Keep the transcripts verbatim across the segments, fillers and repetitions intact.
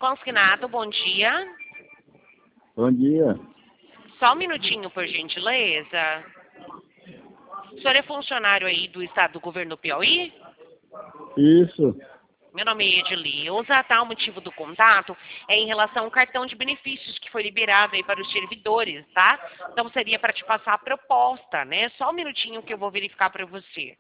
Consignado, bom dia. Bom dia. Só um minutinho, por gentileza. O senhor é funcionário aí do estado do governo do Piauí? Isso. Meu nome é Edileuza, tá? O motivo do contato é em relação ao cartão de benefícios que foi liberado aí para os servidores, tá? Então seria para te passar a proposta, né? Só um minutinho que eu vou verificar para você.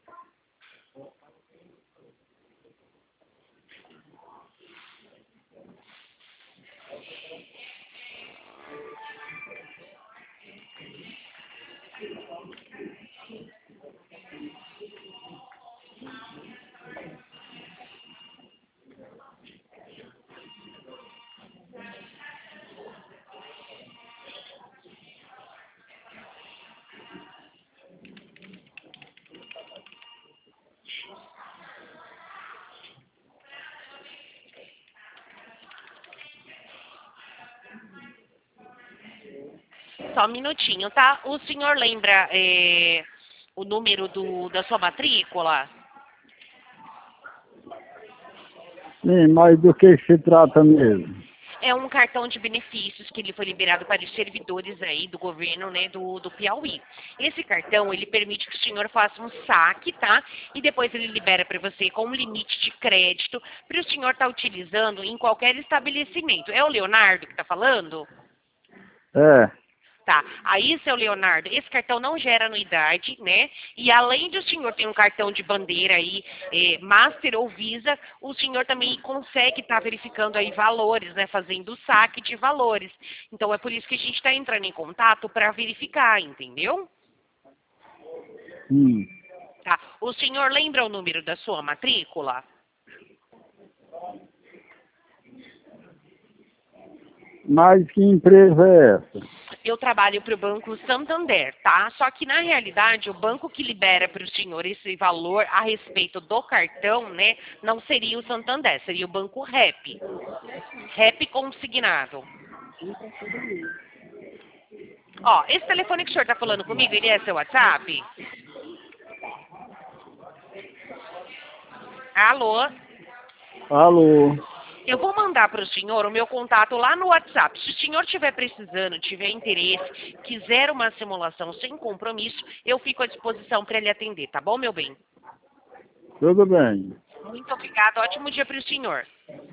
Só um minutinho, tá? O senhor lembra é, o número do, da sua matrícula? Sim, mas do que se trata mesmo? É um cartão de benefícios que ele foi liberado para os servidores aí do governo, né, do, do Piauí. Esse cartão, ele permite que o senhor faça um saque, tá? E depois ele libera para você com um limite de crédito para o senhor estar utilizando em qualquer estabelecimento. É o Leonardo que está falando? É. Tá. Aí, seu Leonardo, esse cartão não gera anuidade, né? E além de o senhor ter um cartão de bandeira aí, eh, Master ou Visa, o senhor também consegue estar verificando aí valores, né? Fazendo o saque de valores. Então, é por isso que a gente está entrando em contato para verificar, entendeu? Hum. Tá. O senhor lembra o número da sua matrícula? Mas que empresa é essa? Eu trabalho para o Banco Santander, tá? Só que, na realidade, o banco que libera para o senhor esse valor a respeito do cartão, né, não seria o Santander, seria o Banco Rep. Rep consignado. Ó, esse telefone que o senhor está falando comigo, ele é seu WhatsApp? Alô? Alô? Eu vou mandar para o senhor o meu contato lá no WhatsApp. Se o senhor estiver precisando, tiver interesse, quiser uma simulação sem compromisso, eu fico à disposição para lhe atender, tá bom, meu bem? Tudo bem. Muito obrigada. Ótimo dia para o senhor.